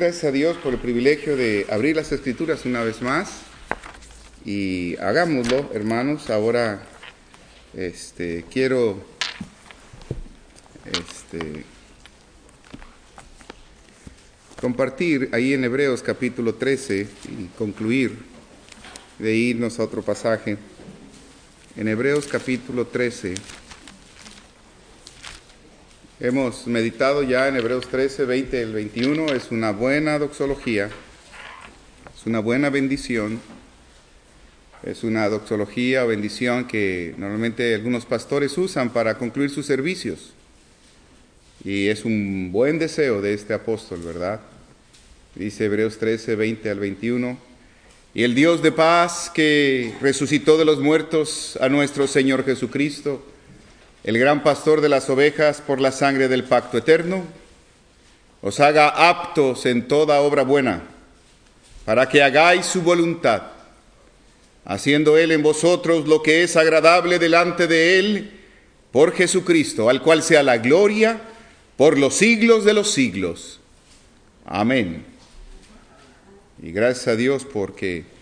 Gracias a Dios por el privilegio de abrir las Escrituras una vez más y hagámoslo, hermanos. Ahora quiero compartir ahí en Hebreos capítulo 13 y concluir de irnos a otro pasaje. En Hebreos capítulo 13 hemos meditado ya en Hebreos 13, 20 al 21. Es una buena doxología, es una buena bendición, es una doxología o bendición que normalmente algunos pastores usan para concluir sus servicios. Y es un buen deseo de este apóstol, ¿verdad? Dice Hebreos 13, 20 al 21. Y el Dios de paz que resucitó de los muertos a nuestro Señor Jesucristo, el gran pastor de las ovejas por la sangre del pacto eterno, os haga aptos en toda obra buena, para que hagáis su voluntad, haciendo Él en vosotros lo que es agradable delante de Él, por Jesucristo, al cual sea la gloria por los siglos de los siglos. Amén. Y gracias a Dios por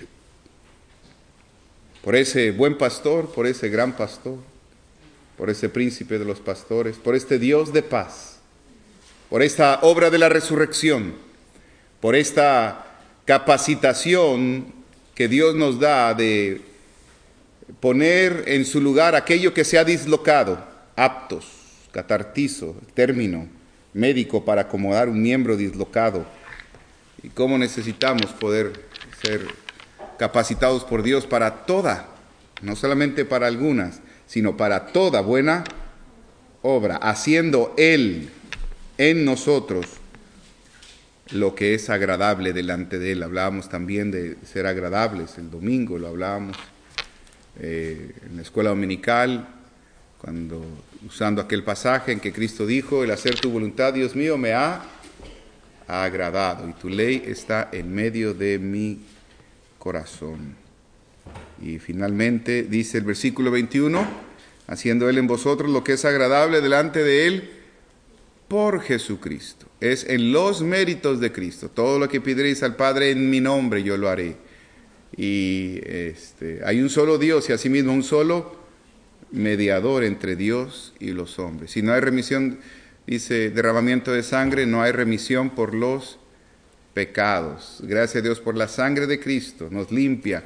ese buen pastor, por ese gran pastor, por ese príncipe de los pastores, por este Dios de paz, por esta obra de la resurrección, por esta capacitación que Dios nos da de poner en su lugar aquello que se ha dislocado, aptos, catartizo, término médico para acomodar un miembro dislocado, y cómo necesitamos poder ser capacitados por Dios para toda, no solamente para algunas, sino para toda buena obra, haciendo Él en nosotros lo que es agradable delante de Él. Hablábamos también de ser agradables, el domingo lo hablábamos en la escuela dominical, usando aquel pasaje en que Cristo dijo: el hacer tu voluntad, Dios mío, me ha agradado, y tu ley está en medio de mi corazón. Y finalmente dice el versículo 21, haciendo Él en vosotros lo que es agradable delante de Él por Jesucristo. Es en los méritos de Cristo. Todo lo que pidierais al Padre en mi nombre, yo lo haré. Y hay un solo Dios y asimismo un solo mediador entre Dios y los hombres. Si no hay remisión, dice, derramamiento de sangre, no hay remisión por los pecados. Gracias a Dios por la sangre de Cristo, nos limpia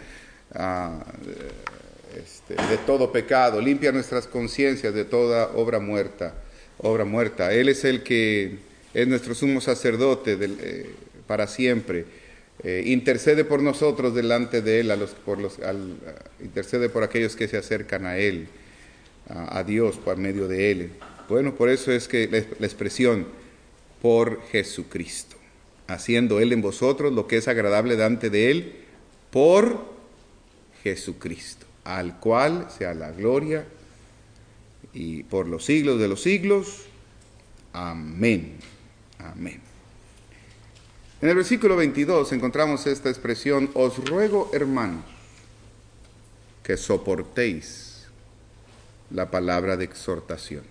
de todo pecado, limpia nuestras conciencias de toda obra muerta. Él es el que es nuestro sumo sacerdote para siempre. Intercede por nosotros delante de Él, intercede por aquellos que se acercan a Él, a Dios por medio de Él. Bueno, por eso es que la expresión por Jesucristo, haciendo Él en vosotros lo que es agradable delante de Él por Jesucristo, al cual sea la gloria y por los siglos de los siglos. Amén. Amén. En el versículo 22 encontramos esta expresión: os ruego, hermanos, que soportéis la palabra de exhortación.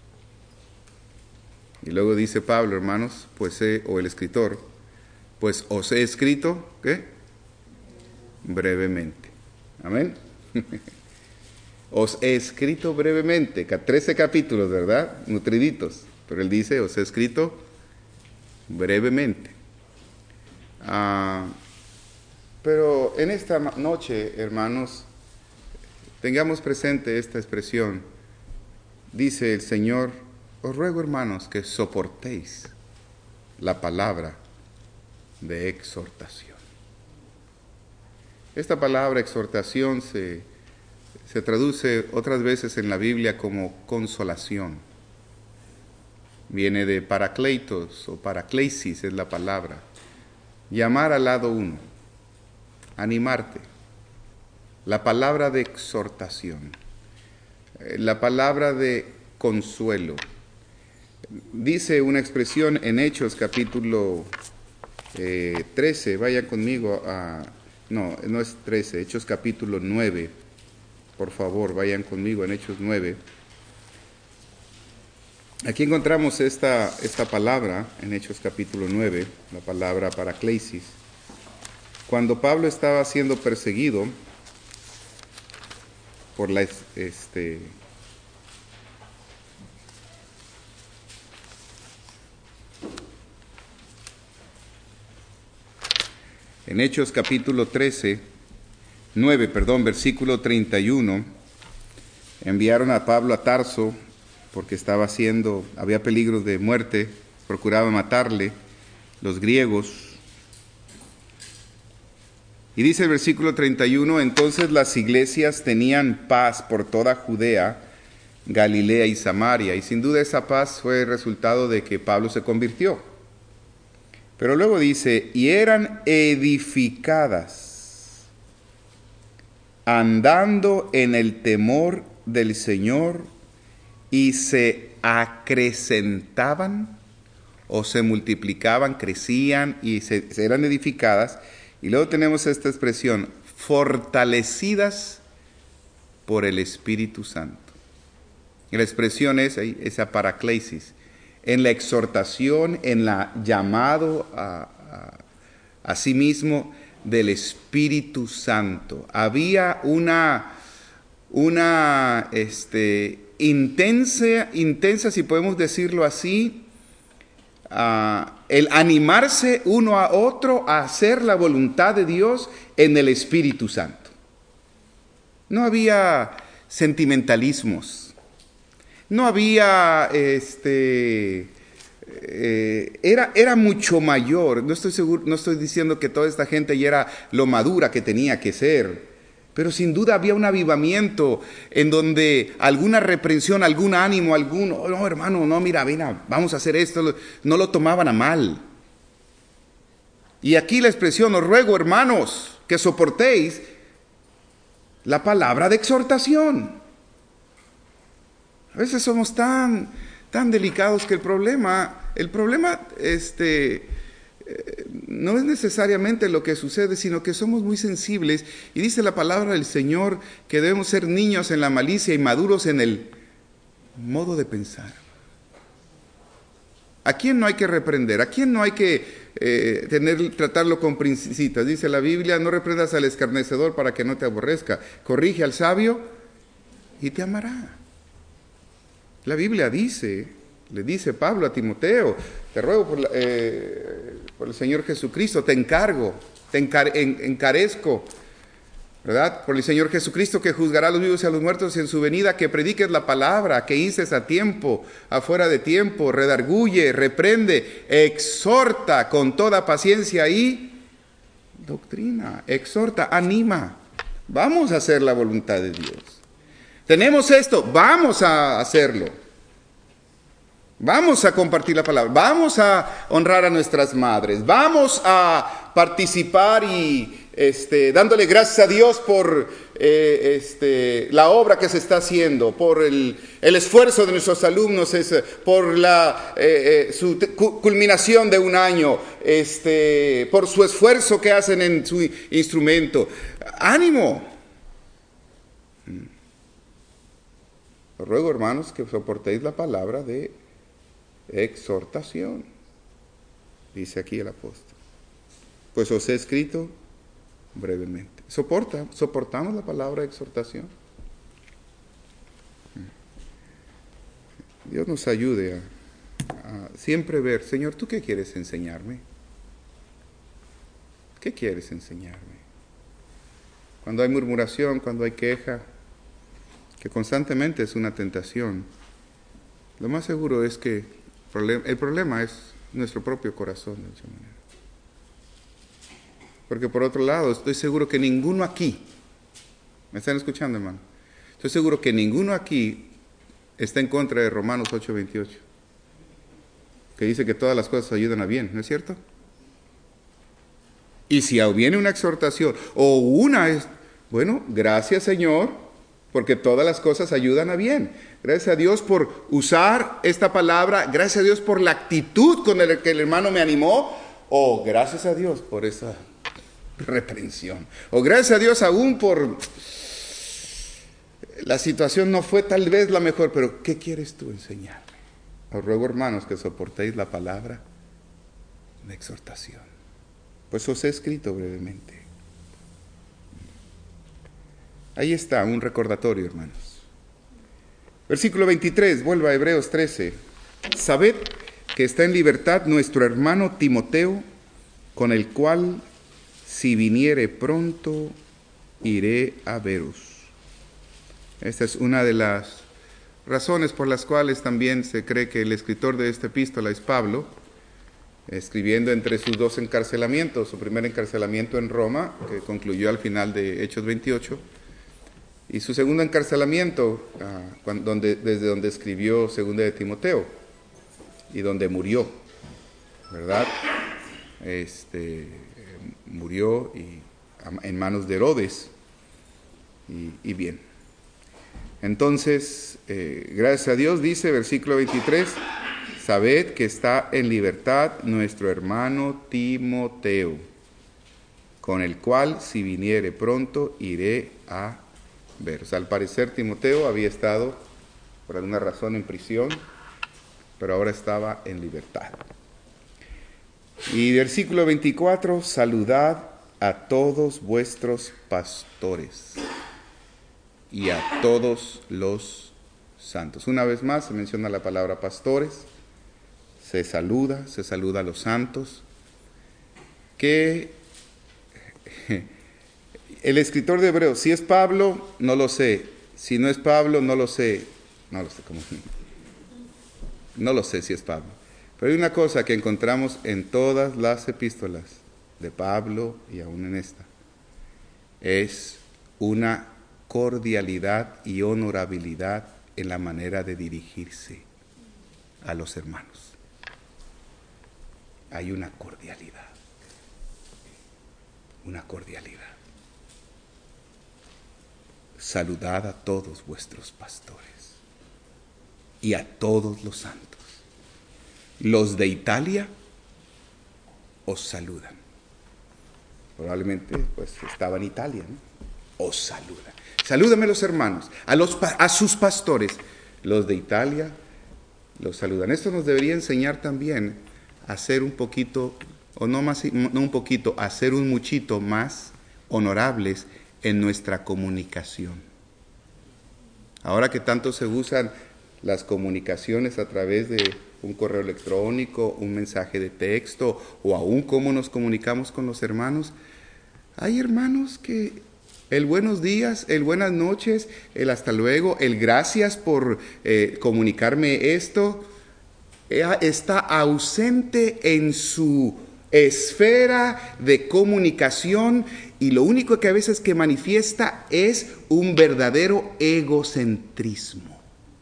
Y luego dice Pablo, hermanos, o el escritor, pues os he escrito, ¿qué? Brevemente. Amén. Os he escrito brevemente, 13 capítulos, ¿verdad? Nutriditos. Pero él dice, os he escrito brevemente. Pero en esta noche, hermanos, tengamos presente esta expresión. Dice el Señor: os ruego, hermanos, que soportéis la palabra de exhortación. Esta palabra exhortación se traduce otras veces en la Biblia como consolación. Viene de parakletos o paraklesis, es la palabra. Llamar al lado uno, animarte. La palabra de exhortación, la palabra de consuelo. Dice una expresión en Hechos capítulo 13, vayan conmigo no es 13, Hechos capítulo 9, por favor, vayan conmigo en Hechos 9. Aquí encontramos esta palabra en Hechos capítulo 9, la palabra paraklesis. Cuando Pablo estaba siendo perseguido por en Hechos capítulo 9, versículo 31, enviaron a Pablo a Tarso porque había peligros de muerte, procuraban matarle los griegos. Y dice el versículo 31, entonces las iglesias tenían paz por toda Judea, Galilea y Samaria, y sin duda esa paz fue el resultado de que Pablo se convirtió. Pero luego dice, y eran edificadas, andando en el temor del Señor, y se acrecentaban, o se multiplicaban, crecían, y eran edificadas. Y luego tenemos esta expresión, fortalecidas por el Espíritu Santo. Y la expresión es esa paraklesis, en la exhortación, en la llamado a sí mismo del Espíritu Santo. Había una intensa, si podemos decirlo así, el animarse uno a otro a hacer la voluntad de Dios en el Espíritu Santo. No había sentimentalismos, no había, era mucho mayor. No estoy diciendo que toda esta gente ya era lo madura que tenía que ser, pero sin duda había un avivamiento en donde alguna reprensión, algún ánimo, no hermano, no, mira, vamos a hacer esto, no lo tomaban a mal. Y aquí la expresión, os ruego hermanos que soportéis la palabra de exhortación. A veces somos tan delicados que el problema no es necesariamente lo que sucede, sino que somos muy sensibles. Y dice la palabra del Señor que debemos ser niños en la malicia y maduros en el modo de pensar. ¿A quién no hay que reprender? ¿A quién no hay que tratarlo con princesitas? Dice la Biblia, no reprendas al escarnecedor para que no te aborrezca. Corrige al sabio y te amará. La Biblia le dice Pablo a Timoteo, te ruego por el Señor Jesucristo, te encarezco, ¿verdad? Por el Señor Jesucristo que juzgará a los vivos y a los muertos en su venida, que prediques la palabra, que instes a tiempo, afuera de tiempo, redarguye, reprende, exhorta con toda paciencia y doctrina, exhorta, anima. Vamos a hacer la voluntad de Dios. Tenemos esto, vamos a hacerlo. Vamos a compartir la palabra, vamos a honrar a nuestras madres, vamos a participar y dándole gracias a Dios por la obra que se está haciendo, por el esfuerzo de nuestros alumnos, por su culminación de un año, por su esfuerzo que hacen en su instrumento. ¡Ánimo! Os ruego, hermanos, que soportéis la palabra de exhortación, dice aquí el apóstol. Pues os he escrito brevemente. ¿Soportamos la palabra de exhortación? Dios nos ayude a siempre ver, Señor, ¿tú qué quieres enseñarme? ¿Qué quieres enseñarme? Cuando hay murmuración, cuando hay queja, que constantemente es una tentación, lo más seguro es que el problema es nuestro propio corazón, de esa manera. Porque por otro lado, estoy seguro que ninguno aquí, ¿me están escuchando, hermano? Estoy seguro que ninguno aquí está en contra de Romanos 8:28, que dice que todas las cosas ayudan a bien, ¿no es cierto? Y si viene una exhortación o bueno, gracias Señor, porque todas las cosas ayudan a bien. Gracias a Dios por usar esta palabra, gracias a Dios por la actitud con la que el hermano me animó, o gracias a Dios por esa reprensión, o gracias a Dios aún por la situación no fue tal vez la mejor, pero ¿qué quieres tú enseñarme? Os ruego, hermanos, que soportéis la palabra de exhortación, pues os he escrito brevemente. Ahí está, un recordatorio, hermanos. Versículo 23, vuelva a Hebreos 13. Sabed que está en libertad nuestro hermano Timoteo, con el cual, si viniere pronto, iré a veros. Esta es una de las razones por las cuales también se cree que el escritor de esta epístola es Pablo, escribiendo entre sus dos encarcelamientos, su primer encarcelamiento en Roma, que concluyó al final de Hechos 28, y su segundo encarcelamiento, desde donde escribió Segunda de Timoteo, y donde murió, ¿verdad? Murió en manos de Herodes, y bien. Entonces, gracias a Dios, dice versículo 23, sabed que está en libertad nuestro hermano Timoteo, con el cual, si viniere pronto, iré a ver. O sea, al parecer Timoteo había estado por alguna razón en prisión, pero ahora estaba en libertad. Y versículo 24, saludad a todos vuestros pastores y a todos los santos. Una vez más se menciona la palabra pastores, se saluda a los santos, que el escritor de Hebreos, si es Pablo, no lo sé, si no es Pablo, no lo sé si es Pablo. Pero hay una cosa que encontramos en todas las epístolas de Pablo y aún en esta, es una cordialidad y honorabilidad en la manera de dirigirse a los hermanos. Hay una cordialidad. Saludad a todos vuestros pastores y a todos los santos. Los de Italia os saludan. Probablemente pues estaba en Italia, ¿no? Os saludan. Salúdame los hermanos, a sus pastores. Los de Italia los saludan. Esto nos debería enseñar también a ser un poquito, o no un poquito, a ser un muchito más honorables en nuestra comunicación. Ahora que tanto se usan las comunicaciones a través de un correo electrónico, un mensaje de texto, o aún cómo nos comunicamos con los hermanos, hay hermanos que el buenos días, el buenas noches, el hasta luego, el gracias por comunicarme esto, está ausente en su esfera de comunicación, y lo único que a veces que manifiesta es un verdadero egocentrismo.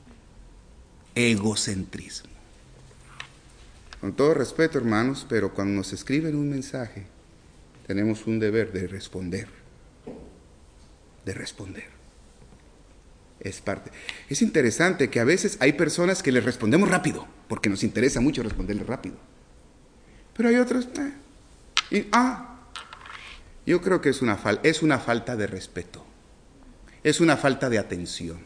Con todo respeto, hermanos, pero cuando nos escriben un mensaje, tenemos un deber de responder. Es parte. Es interesante que a veces hay personas que les respondemos rápido, porque nos interesa mucho responderles rápido. Pero hay otros, yo creo que es una falta de respeto. Es una falta de atención.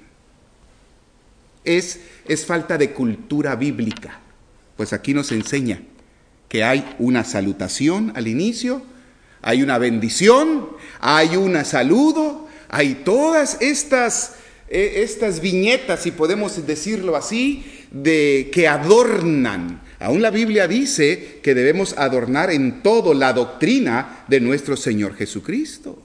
Es falta de cultura bíblica. Pues aquí nos enseña que hay una salutación al inicio, hay una bendición, hay un saludo, hay todas estas viñetas, si podemos decirlo así, que adornan. Aún la Biblia dice que debemos adornar en todo la doctrina de nuestro Señor Jesucristo.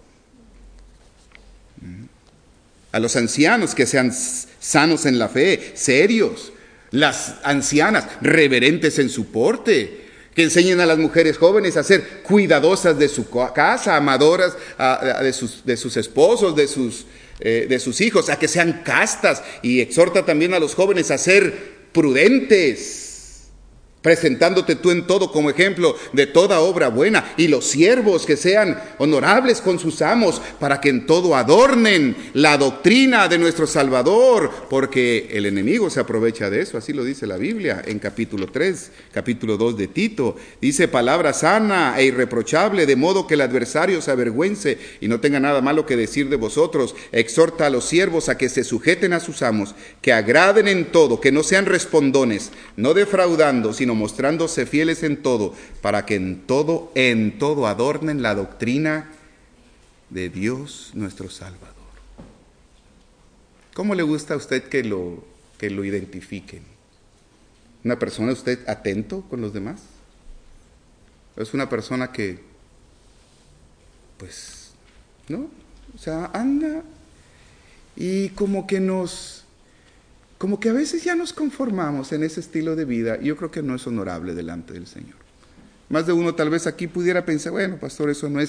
A los ancianos que sean sanos en la fe, serios. Las ancianas reverentes en su porte, que enseñen a las mujeres jóvenes a ser cuidadosas de su casa, amadoras de sus esposos, de sus hijos, a que sean castas, y exhorta también a los jóvenes a ser prudentes, presentándote tú en todo como ejemplo de toda obra buena, y los siervos que sean honorables con sus amos, para que en todo adornen la doctrina de nuestro Salvador, porque el enemigo se aprovecha de eso. Así lo dice la Biblia en capítulo 3, capítulo 2 de Tito. Dice: palabra sana e irreprochable, de modo que el adversario se avergüence y no tenga nada malo que decir de vosotros. Exhorta a los siervos a que se sujeten a sus amos, que agraden en todo, que no sean respondones, no defraudando, sino mostrándose fieles en todo, para que en todo adornen la doctrina de Dios nuestro Salvador. ¿Cómo le gusta a usted que lo identifiquen? ¿Una persona usted atento con los demás? ¿Es una persona que, pues, no? O sea, anda y como que a veces ya nos conformamos en ese estilo de vida, y yo creo que no es honorable delante del Señor. Más de uno tal vez aquí pudiera pensar: bueno, pastor, eso de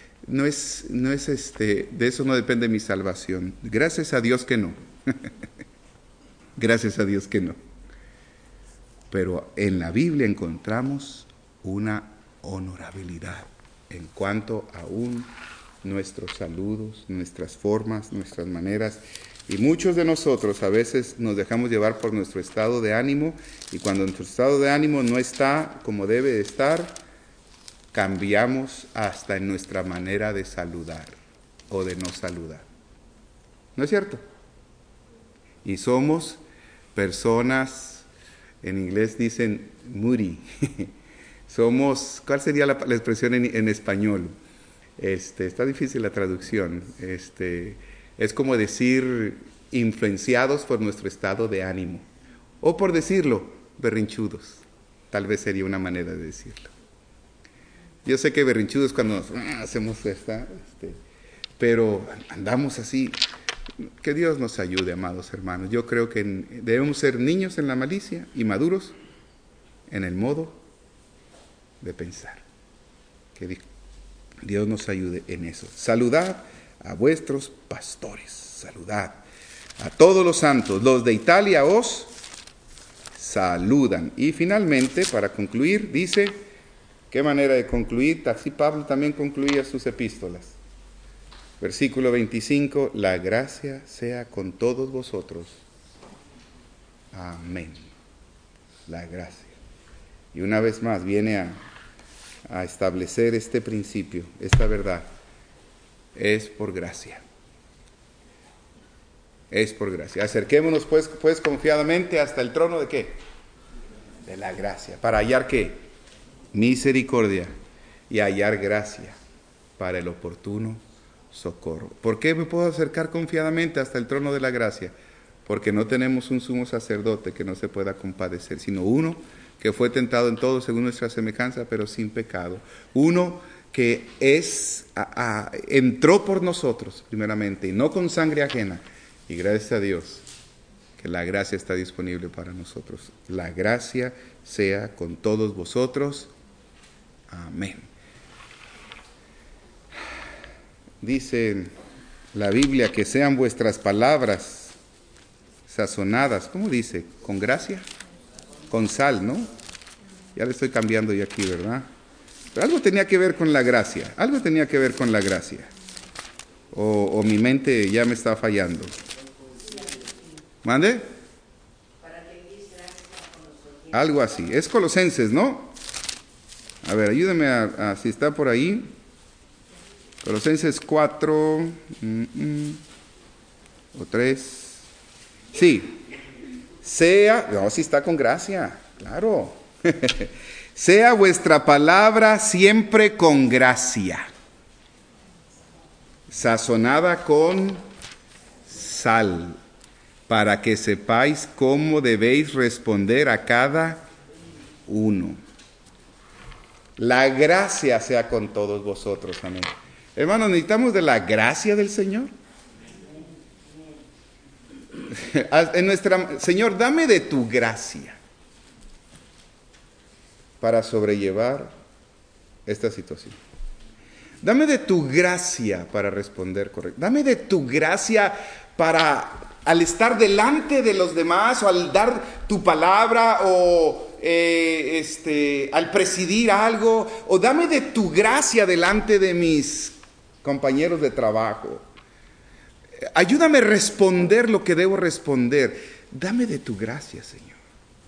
eso no depende mi salvación. Gracias a Dios que no. Gracias a Dios que no. Pero en la Biblia encontramos una honorabilidad en cuanto a nuestros saludos, nuestras formas, nuestras maneras. Y muchos de nosotros a veces nos dejamos llevar por nuestro estado de ánimo, y cuando nuestro estado de ánimo no está como debe de estar, cambiamos hasta en nuestra manera de saludar o de no saludar. ¿No es cierto? Y somos personas, en inglés dicen moody. Somos, ¿cuál sería la expresión en español? Está difícil la traducción. Es como decir influenciados por nuestro estado de ánimo. O por decirlo, berrinchudos. Tal vez sería una manera de decirlo. Yo sé que berrinchudos cuando hacemos esta, pero andamos así. Que Dios nos ayude, amados hermanos. Yo creo que debemos ser niños en la malicia y maduros en el modo de pensar. Que Dios nos ayude en eso. Saludad a vuestros pastores. Saludad a todos los santos. Los de Italia os saludan. Y finalmente, para concluir, dice, ¿qué manera de concluir? Así Pablo también concluía sus epístolas. Versículo 25, la gracia sea con todos vosotros. Amén. La gracia. Y una vez más viene a establecer este principio, esta verdad. Es por gracia. Es por gracia. Acerquémonos pues confiadamente hasta el trono ¿de qué? De la gracia. ¿Para hallar qué? Misericordia. Y hallar gracia para el oportuno socorro. ¿Por qué me puedo acercar confiadamente hasta el trono de la gracia? Porque no tenemos un sumo sacerdote que no se pueda compadecer, sino uno que fue tentado en todo según nuestra semejanza, pero sin pecado. Uno que entró por nosotros primeramente, y no con sangre ajena. Y gracias a Dios que la gracia está disponible para nosotros. La gracia sea con todos vosotros. Amén. Dice la Biblia que sean vuestras palabras sazonadas. ¿Cómo dice? ¿Con gracia? Con sal, ¿no? Ya le estoy cambiando yo aquí, ¿verdad? Pero algo tenía que ver con la gracia. Algo tenía que ver con la gracia. O mi mente ya me está fallando. ¿Mande? Algo así. Es Colosenses, ¿no? A ver, ayúdame a si está por ahí. Colosenses 4 o 3. Sí. Si está con gracia, claro. Sea vuestra palabra siempre con gracia, sazonada con sal, para que sepáis cómo debéis responder a cada uno. La gracia sea con todos vosotros. Amén. Hermanos, necesitamos de la gracia del Señor. Señor, dame de tu gracia para sobrellevar esta situación. Dame de tu gracia para responder correcto. Dame de tu gracia para, al estar delante de los demás, o al dar tu palabra, o al presidir algo, o dame de tu gracia delante de mis compañeros de trabajo. Ayúdame a responder lo que debo responder. Dame de tu gracia, Señor.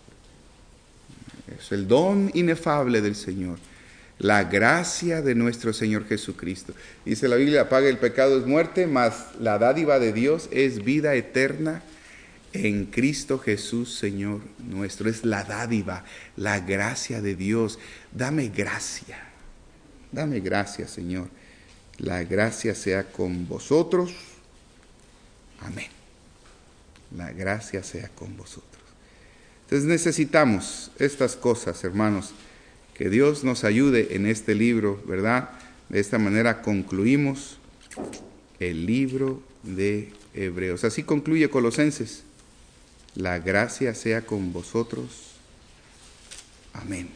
Es el don inefable del Señor. La gracia de nuestro Señor Jesucristo. Dice la Biblia, paga el pecado es muerte, mas la dádiva de Dios es vida eterna en Cristo Jesús, Señor nuestro. Es la dádiva, la gracia de Dios. Dame gracia. Dame gracia, Señor. La gracia sea con vosotros. Amén. La gracia sea con vosotros. Entonces necesitamos estas cosas, hermanos. Que Dios nos ayude en este libro, ¿verdad? De esta manera concluimos el libro de Hebreos. Así concluye Colosenses. La gracia sea con vosotros. Amén.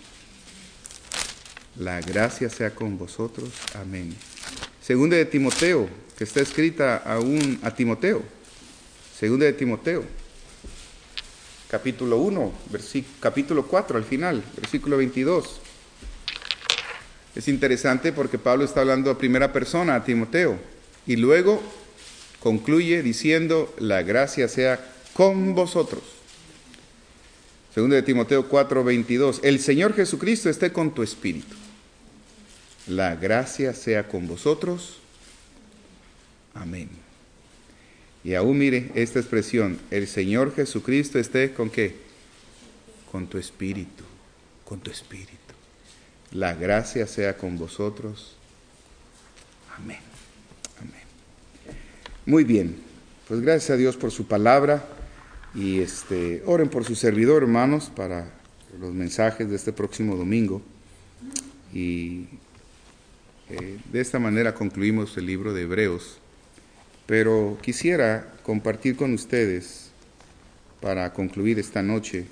La gracia sea con vosotros. Amén. Segunda de Timoteo, que está escrita aún a Timoteo. Segunda de Timoteo, capítulo 1, capítulo 4 al final, versículo 22. Es interesante porque Pablo está hablando a primera persona a Timoteo y luego concluye diciendo, la gracia sea con vosotros. Segunda de Timoteo 4, 22. El Señor Jesucristo esté con tu espíritu. La gracia sea con vosotros. Amén. Y aún mire esta expresión, el Señor Jesucristo esté ¿con qué? Con tu espíritu, con tu espíritu. La gracia sea con vosotros. Amén. Amén. Muy bien, pues gracias a Dios por su palabra y oren por su servidor, hermanos, para los mensajes de este próximo domingo. Y de esta manera concluimos el libro de Hebreos. Pero quisiera compartir con ustedes, para concluir esta noche,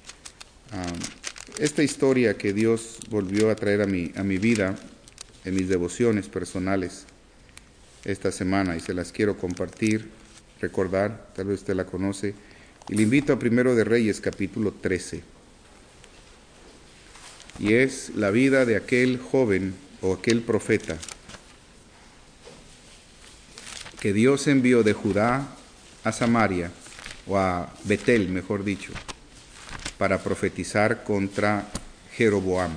esta historia que Dios volvió a traer a mi vida, en mis devociones personales esta semana, y se las quiero compartir, recordar, tal vez usted la conoce, y le invito a Primero de Reyes, capítulo 13. Y es la vida de aquel joven o aquel profeta que Dios envió de Judá a Samaria, o a Betel, mejor dicho, para profetizar contra Jeroboam.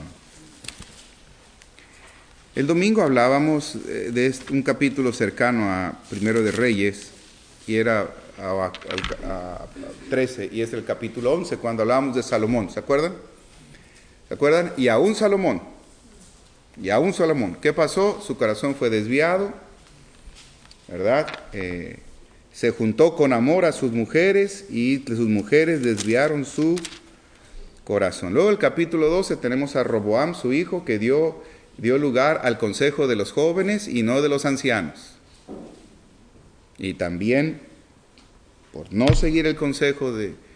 El domingo hablábamos de un capítulo cercano a Primero de Reyes, y era a 13, y es el capítulo 11, cuando hablábamos de Salomón, ¿se acuerdan? ¿Se acuerdan? Y aún Salomón, ¿qué pasó? Su corazón fue desviado, ¿verdad? Se juntó con amor a sus mujeres y sus mujeres desviaron su corazón. Luego el capítulo 12 tenemos a Roboam, su hijo, que dio lugar al consejo de los jóvenes y no de los ancianos. Y también, por no seguir el consejo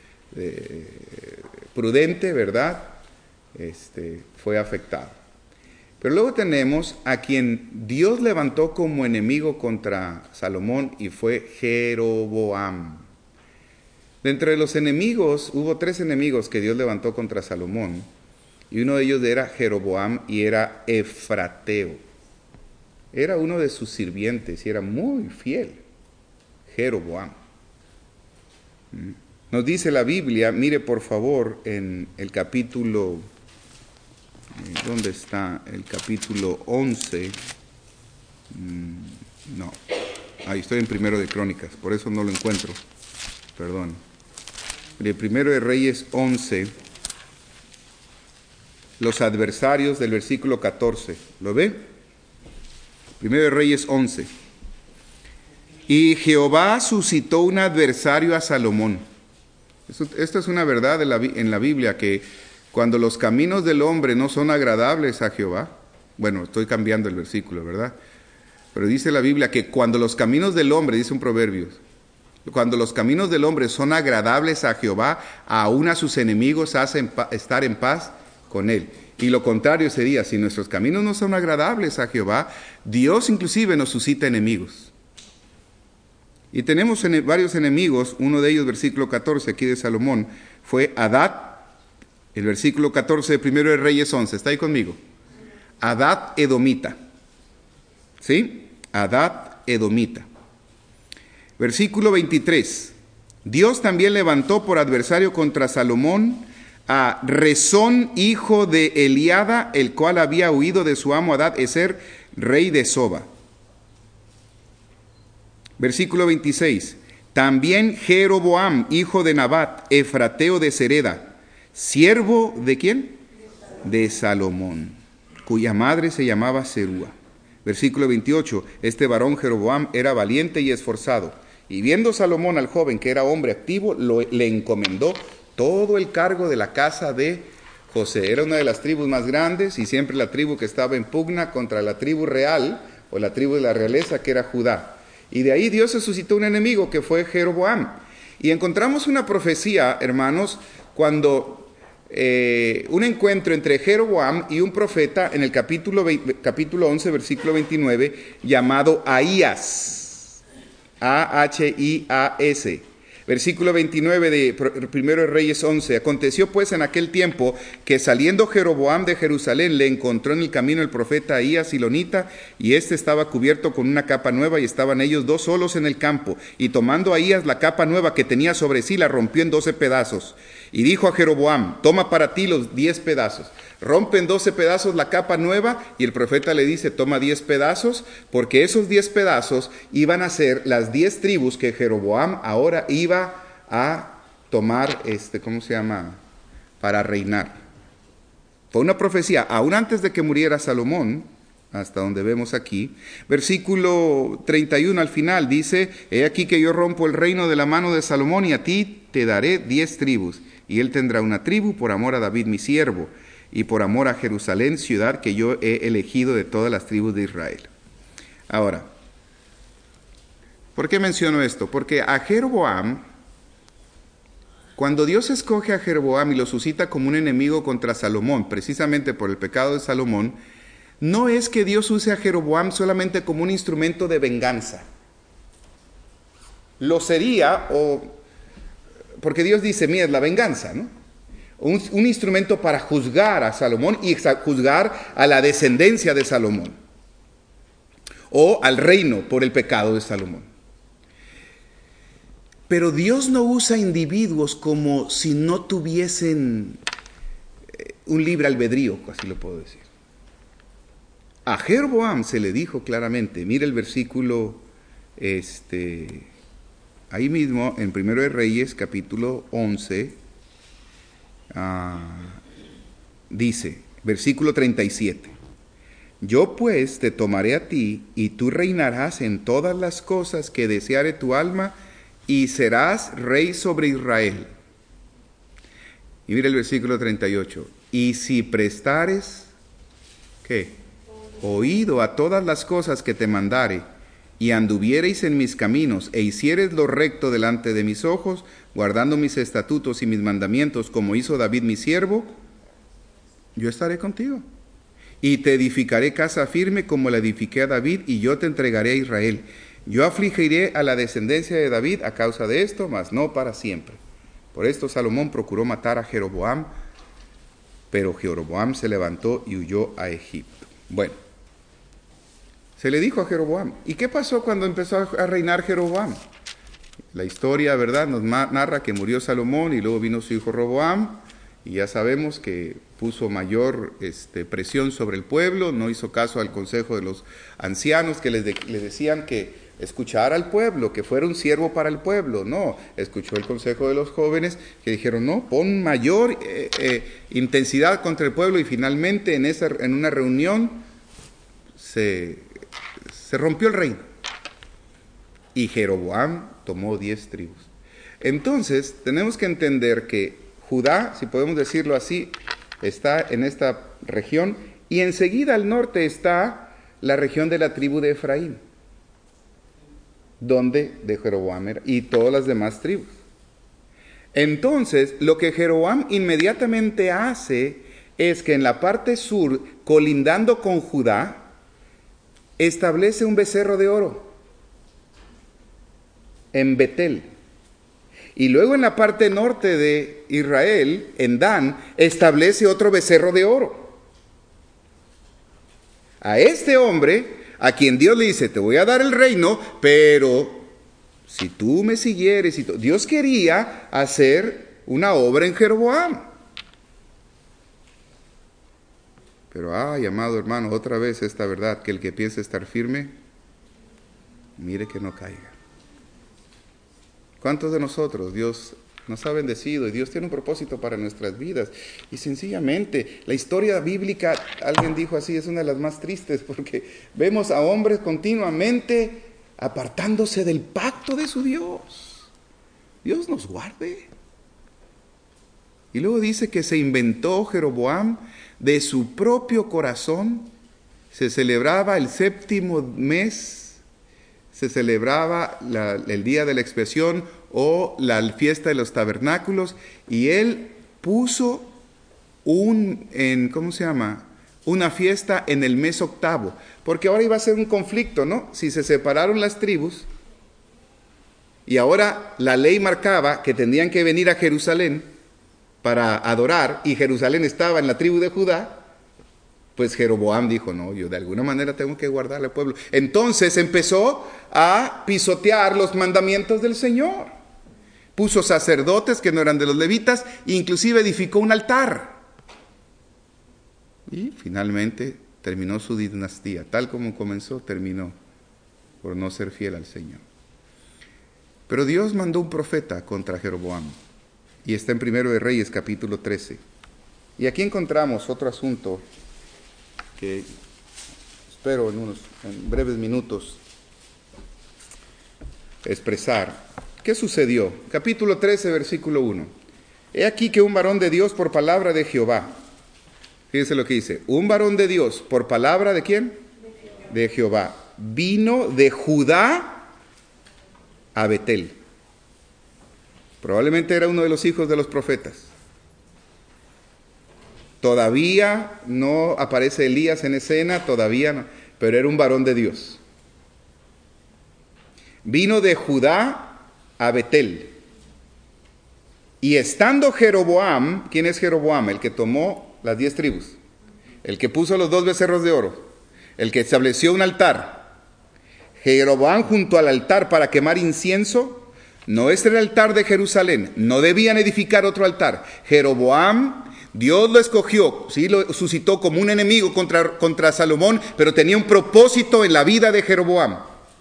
prudente, ¿verdad? Fue afectado. Pero luego tenemos a quien Dios levantó como enemigo contra Salomón y fue Jeroboam. De entre los enemigos, hubo 3 enemigos que Dios levantó contra Salomón, y uno de ellos era Jeroboam y era Efrateo. Era uno de sus sirvientes y era muy fiel, Jeroboam. Nos dice la Biblia, mire por favor en el capítulo... ¿Dónde está el capítulo 11? No, ahí estoy en Primero de Crónicas, por eso no lo encuentro, perdón. El Primero de Reyes 11, los adversarios del versículo 14, ¿lo ve? Primero de Reyes 11. Y Jehová suscitó un adversario a Salomón. Esto es una verdad en la Biblia, que cuando los caminos del hombre no son agradables a Jehová, bueno, estoy cambiando el versículo, ¿verdad? Pero dice la Biblia que cuando los caminos del hombre, dice un proverbio, cuando los caminos del hombre son agradables a Jehová, aún a sus enemigos hacen estar en paz con él. Y lo contrario sería, si nuestros caminos no son agradables a Jehová, Dios inclusive nos suscita enemigos. Y tenemos varios enemigos, uno de ellos, versículo 14, aquí de Salomón, fue Hadad, El versículo 14 de 1 de Reyes 11. ¿Está ahí conmigo? Hadad edomita. ¿Sí? Hadad edomita. Versículo 23. Dios también levantó por adversario contra Salomón a Rezón, hijo de Eliada, el cual había huido de su amo Hadad Ezer, rey de Soba. Versículo 26. También Jeroboam, hijo de Nabat, efrateo de Sereda, siervo ¿de quién? De Salomón, cuya madre se llamaba Serúa. Versículo 28. Este varón Jeroboam era valiente y esforzado, y viendo Salomón al joven que era hombre activo, le encomendó todo el cargo de la casa de José. Era una de las tribus más grandes y siempre la tribu que estaba en pugna contra la tribu real o la tribu de la realeza, que era Judá. Y de ahí Dios se suscitó un enemigo que fue Jeroboam. Y encontramos una profecía, hermanos, cuando un encuentro entre Jeroboam y un profeta en el capítulo 11, versículo 29, llamado Ahías. A-H-I-A-S. Versículo 29 de 1 de Reyes 11. Aconteció pues en aquel tiempo que saliendo Jeroboam de Jerusalén le encontró en el camino el profeta Ahías silonita, y éste estaba cubierto con una capa nueva, y estaban ellos dos solos en el campo. Y tomando Ahías la capa nueva que tenía sobre sí, la rompió en 12 pedazos. Y dijo a Jeroboam: toma para ti los 10 pedazos. Rompe en 12 pedazos la capa nueva, y el profeta le dice: toma 10 pedazos, porque esos 10 pedazos iban a ser las 10 tribus que Jeroboam ahora iba a tomar, para reinar. Fue una profecía, aún antes de que muriera Salomón, hasta donde vemos aquí. Versículo 31 al final dice: he aquí que yo rompo el reino de la mano de Salomón, y a ti te daré 10 tribus, y él tendrá una tribu por amor a David mi siervo, y por amor a Jerusalén, ciudad que yo he elegido de todas las tribus de Israel. Ahora, ¿por qué menciono esto? Porque a Jeroboam, cuando Dios escoge a Jeroboam y lo suscita como un enemigo contra Salomón, precisamente por el pecado de Salomón, no es que Dios use a Jeroboam solamente como un instrumento de venganza. Lo sería, porque Dios dice: mira, es la venganza, ¿no? Un instrumento para juzgar a Salomón y juzgar a la descendencia de Salomón, o al reino por el pecado de Salomón. Pero Dios no usa individuos como si no tuviesen un libre albedrío, así lo puedo decir. A Jeroboam se le dijo claramente, mira el versículo ahí mismo en 1 de Reyes, capítulo 11, dice, versículo 37, yo pues te tomaré a ti, y tú reinarás en todas las cosas que deseare tu alma, y serás rey sobre Israel. Y mira el versículo 38, y si prestares, ¿qué? Oído a todas las cosas que te mandare, y anduviereis en mis caminos, e hiciereis lo recto delante de mis ojos, guardando mis estatutos y mis mandamientos, como hizo David mi siervo, yo estaré contigo. Y te edificaré casa firme como la edifiqué a David, y yo te entregaré a Israel. Yo afligiré a la descendencia de David a causa de esto, mas no para siempre. Por esto Salomón procuró matar a Jeroboam, pero Jeroboam se levantó y huyó a Egipto. Bueno, se le dijo a Jeroboam. ¿Y qué pasó cuando empezó a reinar Jeroboam? La historia, ¿verdad?, nos narra que murió Salomón y luego vino su hijo Roboam, y ya sabemos que puso mayor presión sobre el pueblo, no hizo caso al consejo de los ancianos que les decían que escuchara al pueblo, que fuera un siervo para el pueblo. No, escuchó el consejo de los jóvenes que dijeron: no, pon mayor intensidad contra el pueblo, y finalmente en una reunión se rompió el reino. Y Jeroboam tomó 10 tribus. Entonces, tenemos que entender que Judá, si podemos decirlo así, está en esta región, y enseguida al norte está la región de la tribu de Efraín, donde de Jeroboam era, y todas las demás tribus. Entonces, lo que Jeroboam inmediatamente hace es que en la parte sur, colindando con Judá, establece un becerro de oro en Betel. Y luego en la parte norte de Israel, en Dan, establece otro becerro de oro. A este hombre, a quien Dios le dice, te voy a dar el reino, pero si tú me siguieres, Dios quería hacer una obra en Jeroboam. Pero, amado hermano, otra vez esta verdad, que el que piense estar firme, mire que no caiga. ¿Cuántos de nosotros Dios nos ha bendecido y Dios tiene un propósito para nuestras vidas? Y sencillamente, la historia bíblica, alguien dijo así, es una de las más tristes, porque vemos a hombres continuamente apartándose del pacto de su Dios. Dios nos guarde. Y luego dice que se inventó Jeroboam de su propio corazón. Se celebraba el 7º mes, se celebraba el día de la expiación o la fiesta de los tabernáculos, y él puso una fiesta en el mes 8º, porque ahora iba a ser un conflicto, ¿no? Si se separaron las tribus, y ahora la ley marcaba que tendrían que venir a Jerusalén para adorar, y Jerusalén estaba en la tribu de Judá, pues Jeroboam dijo, no, yo de alguna manera tengo que guardar al pueblo. Entonces empezó a pisotear los mandamientos del Señor. Puso sacerdotes que no eran de los levitas, inclusive edificó un altar. Y finalmente terminó su dinastía, tal como comenzó, terminó por no ser fiel al Señor. Pero Dios mandó un profeta contra Jeroboam, y está en 1 de Reyes, capítulo 13. Y aquí encontramos otro asunto que espero en breves minutos expresar. ¿Qué sucedió? Capítulo 13, versículo 1. He aquí que un varón de Dios por palabra de Jehová. Fíjense lo que dice. Un varón de Dios por palabra ¿de quién? De Jehová. Vino de Judá a Betel. Probablemente era uno de los hijos de los profetas. Todavía no aparece Elías en escena, todavía no, pero era un varón de Dios. Vino de Judá a Betel. Y estando Jeroboam, ¿quién es Jeroboam? El que tomó las 10 tribus, el que puso los 2 becerros de oro, el que estableció un altar. Jeroboam junto al altar para quemar incienso, no es el altar de Jerusalén, no debían edificar otro altar. Jeroboam, Dios lo escogió, sí, lo suscitó como un enemigo contra Salomón, pero tenía un propósito en la vida de Jeroboam.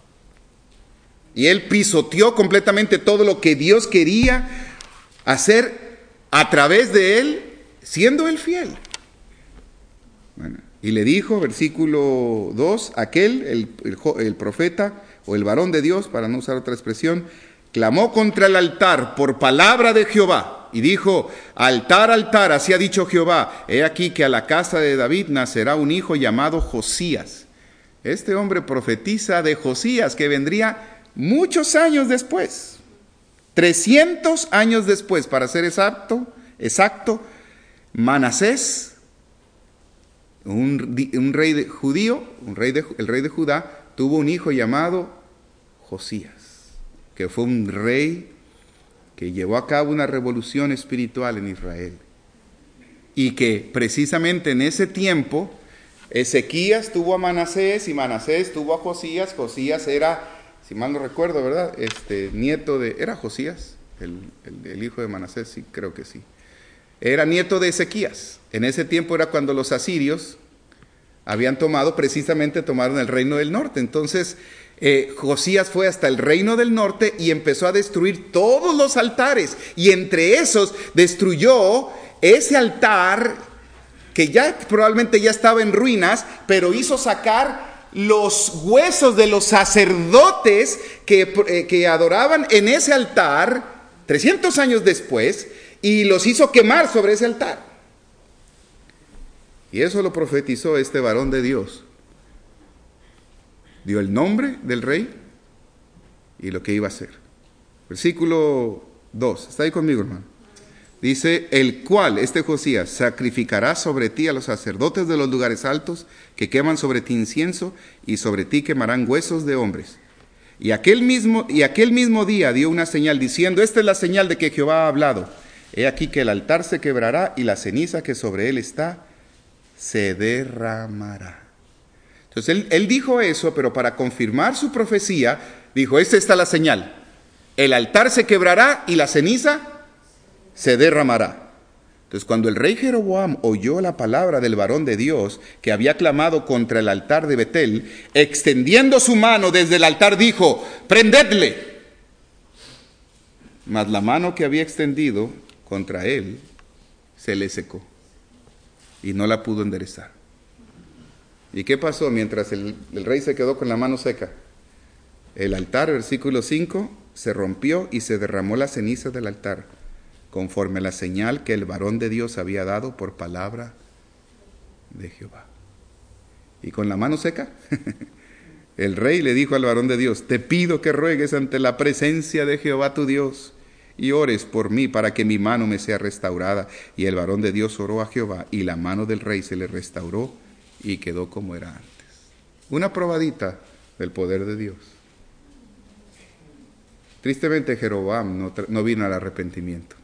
Y él pisoteó completamente todo lo que Dios quería hacer a través de él, siendo él fiel. Bueno, y le dijo, versículo 2, aquel, el profeta o el varón de Dios, para no usar otra expresión, clamó contra el altar por palabra de Jehová. Y dijo, altar, altar, así ha dicho Jehová, he aquí que a la casa de David nacerá un hijo llamado Josías. Este hombre profetiza de Josías, que vendría muchos años después, 300 años después, para ser exacto, Manasés, un rey judío, el rey de Judá, tuvo un hijo llamado Josías, que fue un rey que llevó a cabo una revolución espiritual en Israel. Y que precisamente en ese tiempo, Ezequías tuvo a Manasés y Manasés tuvo a Josías. Josías era, si mal no recuerdo, ¿verdad? Nieto de, ¿era Josías? El hijo de Manasés, sí, creo que sí. Era nieto de Ezequías. En ese tiempo era cuando los asirios tomaron el reino del norte. Entonces, Josías fue hasta el reino del norte y empezó a destruir todos los altares. Y entre esos destruyó ese altar que ya probablemente ya estaba en ruinas, pero hizo sacar los huesos de los sacerdotes que adoraban en ese altar 300 años después, y los hizo quemar sobre ese altar. Y eso lo profetizó este varón de Dios. Dio el nombre del rey y lo que iba a hacer. Versículo 2. ¿Está ahí conmigo, hermano? Dice, el cual, este Josías, sacrificará sobre ti a los sacerdotes de los lugares altos, que queman sobre ti incienso, y sobre ti quemarán huesos de hombres. Y aquel mismo día dio una señal diciendo, esta es la señal de que Jehová ha hablado. He aquí que el altar se quebrará y la ceniza que sobre él está se derramará. Entonces él dijo eso, pero para confirmar su profecía, dijo, esta está la señal. El altar se quebrará y la ceniza se derramará. Entonces cuando el rey Jeroboam oyó la palabra del varón de Dios que había clamado contra el altar de Betel, extendiendo su mano desde el altar dijo, prendedle. Mas la mano que había extendido contra él se le secó y no la pudo enderezar. ¿Y qué pasó mientras el rey se quedó con la mano seca? El altar, versículo 5, se rompió y se derramó la ceniza del altar, conforme a la señal que el varón de Dios había dado por palabra de Jehová. Y con la mano seca, el rey le dijo al varón de Dios, te pido que ruegues ante la presencia de Jehová tu Dios, y ores por mí para que mi mano me sea restaurada. Y el varón de Dios oró a Jehová, y la mano del rey se le restauró, y quedó como era antes. Una probadita del poder de Dios. Tristemente Jeroboam no vino al arrepentimiento.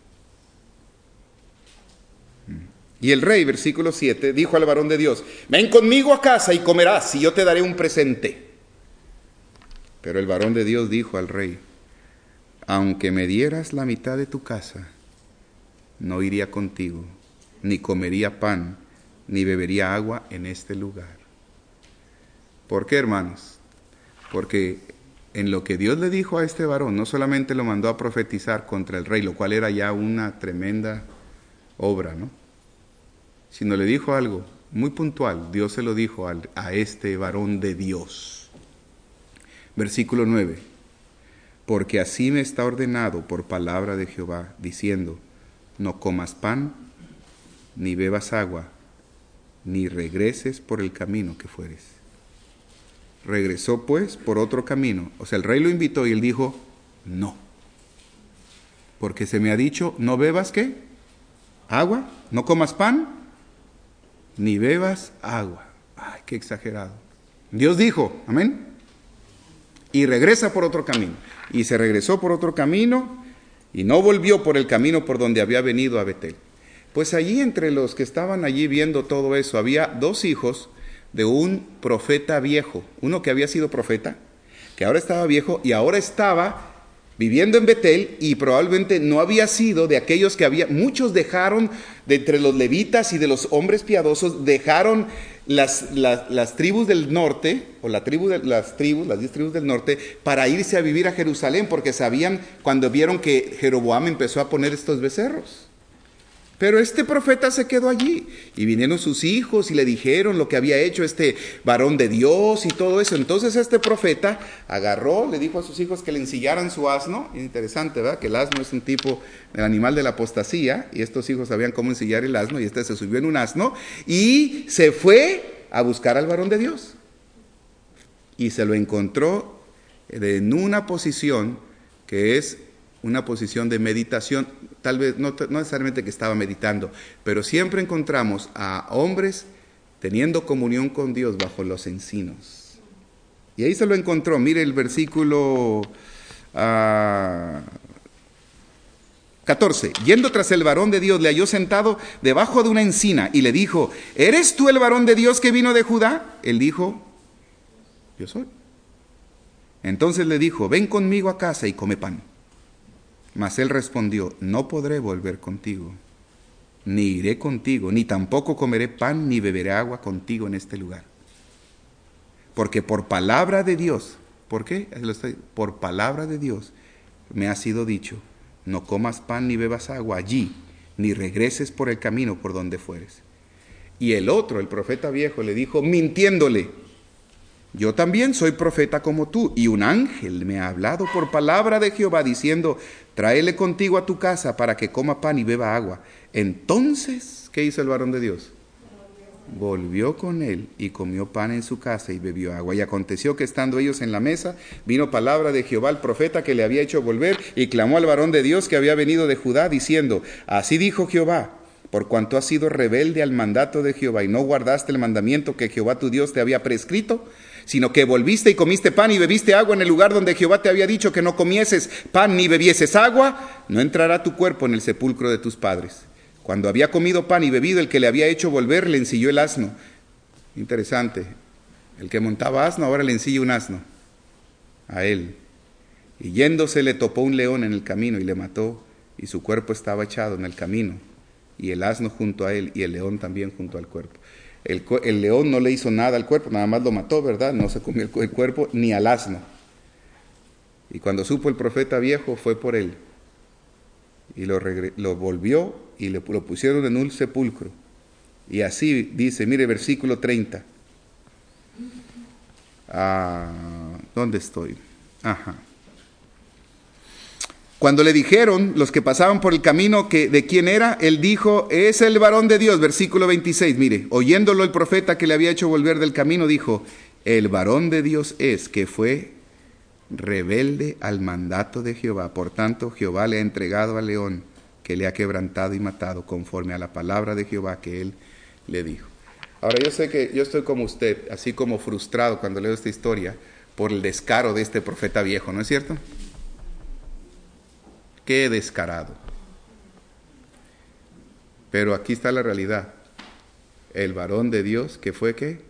Y el rey, versículo 7, dijo al varón de Dios, ven conmigo a casa y comerás, y yo te daré un presente. Pero el varón de Dios dijo al rey, aunque me dieras la mitad de tu casa, no iría contigo, ni comería pan, ni bebería agua en este lugar. ¿Por qué, hermanos? Porque en lo que Dios le dijo a este varón, no solamente lo mandó a profetizar contra el rey, lo cual era ya una tremenda obra, ¿no? Sino le dijo algo muy puntual. Dios se lo dijo a este varón de Dios. Versículo 9. Porque así me está ordenado por palabra de Jehová, diciendo, no comas pan, ni bebas agua, ni regreses por el camino que fueres. Regresó pues por otro camino. O sea, el rey lo invitó y él dijo, no. Porque se me ha dicho, no bebas, ¿qué? Agua, no comas pan, ni bebas agua. Ay, qué exagerado. Dios dijo, amén. Y regresa por otro camino. Y se regresó por otro camino y no volvió por el camino por donde había venido a Betel. Pues allí entre los que estaban allí viendo todo eso, había 2 hijos de un profeta viejo. Uno que había sido profeta, que ahora estaba viejo y ahora estaba viviendo en Betel, y probablemente no había sido de aquellos que había. Muchos dejaron, de entre los levitas y de los hombres piadosos, dejaron las tribus del norte, o las 10 tribus del norte, para irse a vivir a Jerusalén, porque sabían, cuando vieron que Jeroboam empezó a poner estos becerros. Pero este profeta se quedó allí, y vinieron sus hijos y le dijeron lo que había hecho este varón de Dios y todo eso. Entonces este profeta agarró, le dijo a sus hijos que le ensillaran su asno. Interesante, ¿verdad? Que el asno es un tipo del animal de la apostasía, y estos hijos sabían cómo ensillar el asno, y este se subió en un asno y se fue a buscar al varón de Dios. Y se lo encontró en una posición que es una posición de meditación. Tal vez no necesariamente que estaba meditando, pero siempre encontramos a hombres teniendo comunión con Dios bajo los encinos. Y ahí se lo encontró. Mire el versículo 14. Yendo tras el varón de Dios, le halló sentado debajo de una encina y le dijo, ¿eres tú el varón de Dios que vino de Judá? Él dijo, yo soy. Entonces le dijo, ven conmigo a casa y come pan. Mas él respondió, no podré volver contigo, ni iré contigo, ni tampoco comeré pan, ni beberé agua contigo en este lugar. Porque por palabra de Dios, ¿por qué? Por palabra de Dios me ha sido dicho, no comas pan ni bebas agua allí, ni regreses por el camino por donde fueres. Y el otro, el profeta viejo, le dijo, mintiéndole, yo también soy profeta como tú, y un ángel me ha hablado por palabra de Jehová, diciendo, tráele contigo a tu casa para que coma pan y beba agua. Entonces, ¿qué hizo el varón de Dios? Volvió con él y comió pan en su casa y bebió agua. Y aconteció que estando ellos en la mesa, vino palabra de Jehová al profeta que le había hecho volver, y clamó al varón de Dios que había venido de Judá, diciendo, así dijo Jehová, por cuanto has sido rebelde al mandato de Jehová y no guardaste el mandamiento que Jehová tu Dios te había prescrito, sino que volviste y comiste pan y bebiste agua en el lugar donde Jehová te había dicho que no comieses pan ni bebieses agua, no entrará tu cuerpo en el sepulcro de tus padres. Cuando había comido pan y bebido, el que le había hecho volver le ensilló el asno. Interesante, el que montaba asno ahora le ensilla un asno a él. Y yéndose le topó un león en el camino y le mató, y su cuerpo estaba echado en el camino, y el asno junto a él, y el león también junto al cuerpo. El león no le hizo nada al cuerpo, nada más lo mató, ¿verdad? No se comió el cuerpo ni al asno. Y cuando supo el profeta viejo, fue por él, y lo volvió, y lo pusieron en un sepulcro. Y así dice, mire versículo 30. ¿Dónde estoy? Cuando le dijeron los que pasaban por el camino que de quién era, él dijo, es el varón de Dios. Versículo 26, mire, oyéndolo el profeta que le había hecho volver del camino, dijo, el varón de Dios es que fue rebelde al mandato de Jehová. Por tanto, Jehová le ha entregado al león, que le ha quebrantado y matado, conforme a la palabra de Jehová que él le dijo. Ahora, yo sé que yo estoy como usted, así como frustrado cuando leo esta historia, por el descaro de este profeta viejo, ¿no es cierto? Qué descarado. Pero aquí está la realidad. El varón de Dios que fue ¿qué?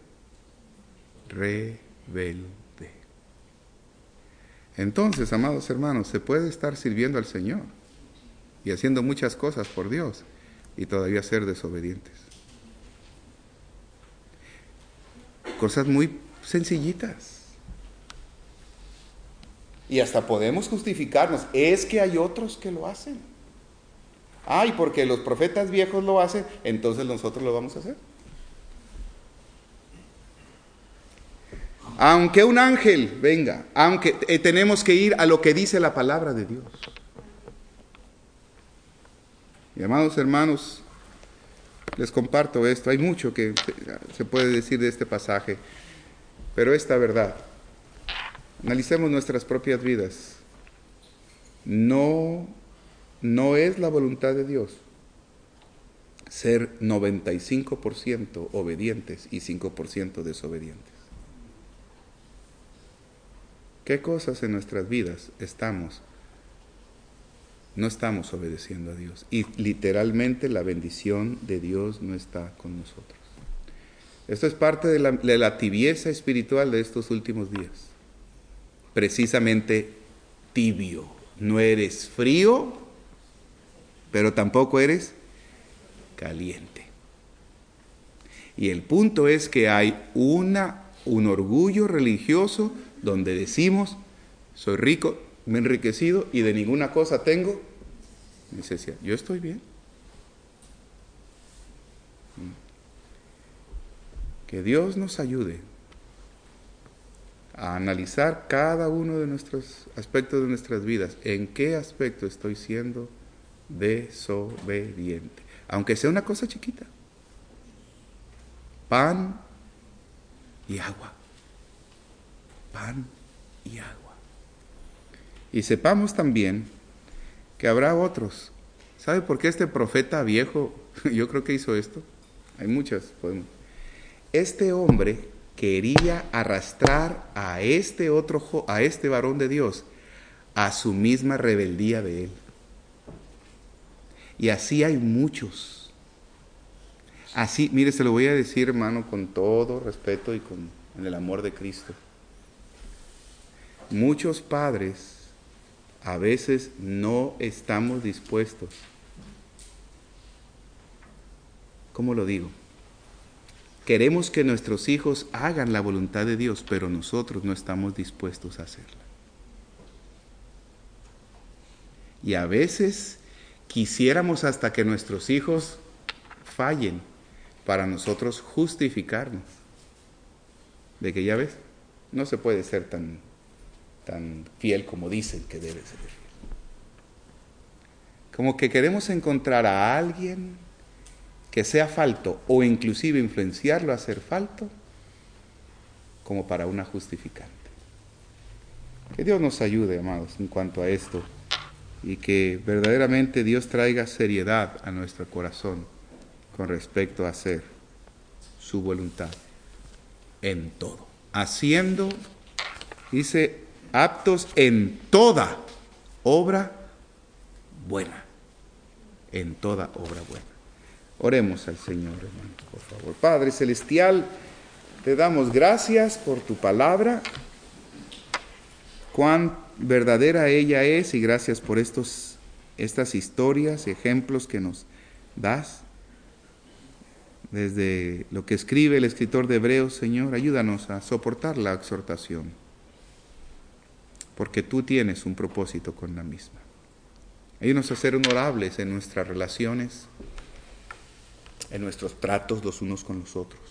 Rebelde. Entonces, amados hermanos, se puede estar sirviendo al Señor y haciendo muchas cosas por Dios y todavía ser desobedientes. Cosas muy sencillitas. Y hasta podemos justificarnos. Es que hay otros que lo hacen. Y porque los profetas viejos lo hacen, entonces nosotros lo vamos a hacer. Aunque un ángel venga, aunque tenemos que ir a lo que dice la palabra de Dios. Y amados hermanos, les comparto esto. Hay mucho que se puede decir de este pasaje, pero esta verdad. Analicemos nuestras propias vidas. No es la voluntad de Dios ser 95% obedientes y 5% desobedientes. ¿Qué cosas en nuestras vidas no estamos obedeciendo a Dios? Y literalmente la bendición de Dios no está con nosotros. Esto es parte de la tibieza espiritual de estos últimos días. Precisamente tibio. No eres frío, pero tampoco eres caliente. Y el punto es que hay un orgullo religioso donde decimos, soy rico, me he enriquecido y de ninguna cosa tengo necesidad. Yo estoy bien. Que Dios nos ayude a analizar cada uno de nuestros aspectos de nuestras vidas. ¿En qué aspecto estoy siendo desobediente? Aunque sea una cosa chiquita. Pan y agua. Pan y agua. Y sepamos también que habrá otros. ¿Sabe por qué este profeta viejo, yo creo que hizo esto? Hay muchas. Este hombre quería arrastrar a este varón de Dios a su misma rebeldía de él. Y así hay muchos. Así, mire, se lo voy a decir, hermano, con todo respeto y con el amor de Cristo. Muchos padres a veces no estamos dispuestos. ¿Cómo lo digo? Queremos que nuestros hijos hagan la voluntad de Dios, pero nosotros no estamos dispuestos a hacerla. Y a veces quisiéramos hasta que nuestros hijos fallen para nosotros justificarnos. De que ya ves, no se puede ser tan fiel como dicen que debe ser fiel. Como que queremos encontrar a alguien que sea falto o inclusive influenciarlo a ser falto como para una justificante. Que Dios nos ayude, amados, en cuanto a esto y que verdaderamente Dios traiga seriedad a nuestro corazón con respecto a hacer su voluntad en todo. Haciendo, dice, aptos en toda obra buena. En toda obra buena. Oremos al Señor, hermano, por favor. Padre Celestial, te damos gracias por tu palabra, cuán verdadera ella es, y gracias por estas historias, ejemplos que nos das. Desde lo que escribe el escritor de Hebreos, Señor, ayúdanos a soportar la exhortación, porque tú tienes un propósito con la misma. Ayúdanos a ser honorables en nuestras relaciones, en nuestros tratos los unos con los otros.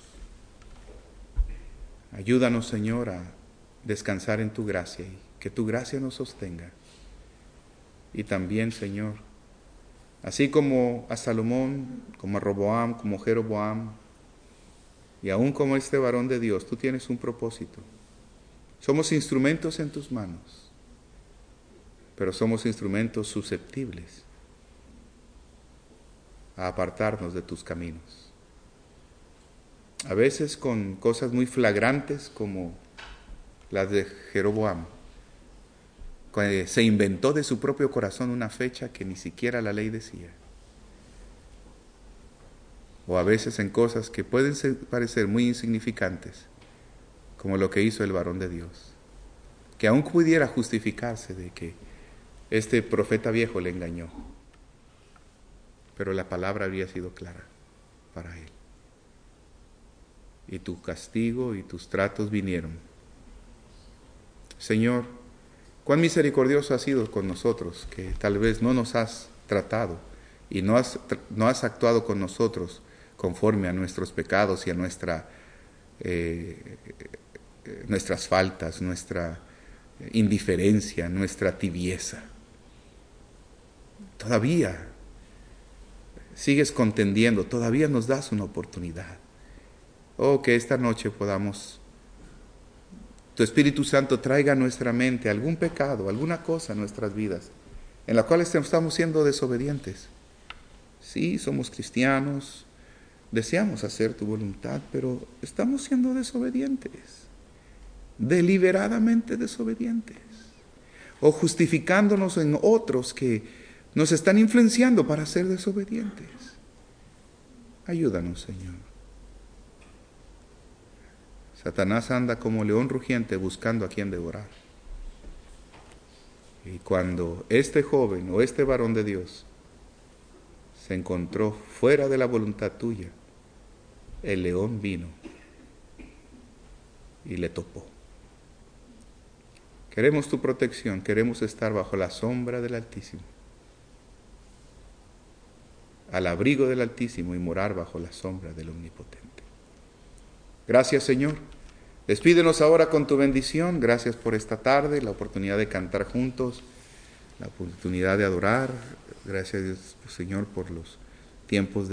Ayúdanos, Señor, a descansar en tu gracia y que tu gracia nos sostenga. Y también, Señor, así como a Salomón, como a Roboam, como a Jeroboam, y aún como este varón de Dios, tú tienes un propósito. Somos instrumentos en tus manos, pero somos instrumentos susceptibles a apartarnos de tus caminos. A veces con cosas muy flagrantes como las de Jeroboam, que se inventó de su propio corazón una fecha que ni siquiera la ley decía. O a veces en cosas que pueden parecer muy insignificantes, como lo que hizo el varón de Dios, que aún pudiera justificarse de que este profeta viejo le engañó, pero la palabra había sido clara para él. Y tu castigo y tus tratos vinieron. Señor, cuán misericordioso has sido con nosotros, que tal vez no nos has tratado y no has actuado con nosotros conforme a nuestros pecados y a nuestras faltas, nuestra indiferencia, nuestra tibieza. Todavía sigues contendiendo, todavía nos das una oportunidad. Oh, que esta noche podamos, tu Espíritu Santo traiga a nuestra mente algún pecado, alguna cosa en nuestras vidas, en la cual estamos siendo desobedientes. Sí, somos cristianos, deseamos hacer tu voluntad, pero estamos siendo desobedientes, deliberadamente desobedientes, o justificándonos en otros que nos están influenciando para ser desobedientes. Ayúdanos, Señor. Satanás anda como león rugiente buscando a quien devorar. Y cuando este joven o este varón de Dios se encontró fuera de la voluntad tuya, el león vino y le topó. Queremos tu protección, queremos estar bajo la sombra del Altísimo, al abrigo del Altísimo, y morar bajo la sombra del Omnipotente. Gracias, Señor. Despídenos ahora con tu bendición. Gracias por esta tarde, la oportunidad de cantar juntos, la oportunidad de adorar. Gracias, Señor, por los tiempos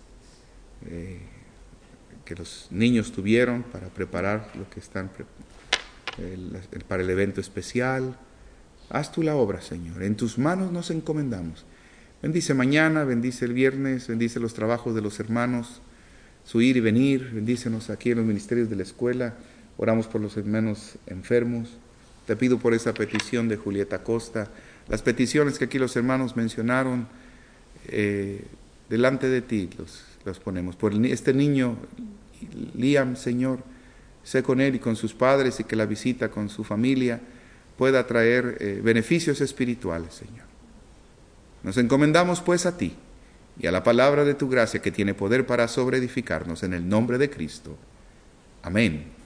que los niños tuvieron para preparar lo que están para el evento especial. Haz tú la obra, Señor. En tus manos nos encomendamos. Bendice mañana, bendice el viernes, bendice los trabajos de los hermanos, su ir y venir. Bendícenos aquí en los ministerios de la escuela. Oramos por los hermanos enfermos. Te pido por esa petición de Julieta Costa, las peticiones que aquí los hermanos mencionaron, delante de ti los ponemos. Por este niño, Liam, Señor, sé con él y con sus padres, y que la visita con su familia pueda traer beneficios espirituales, Señor. Nos encomendamos pues a ti y a la palabra de tu gracia, que tiene poder para sobreedificarnos, en el nombre de Cristo. Amén.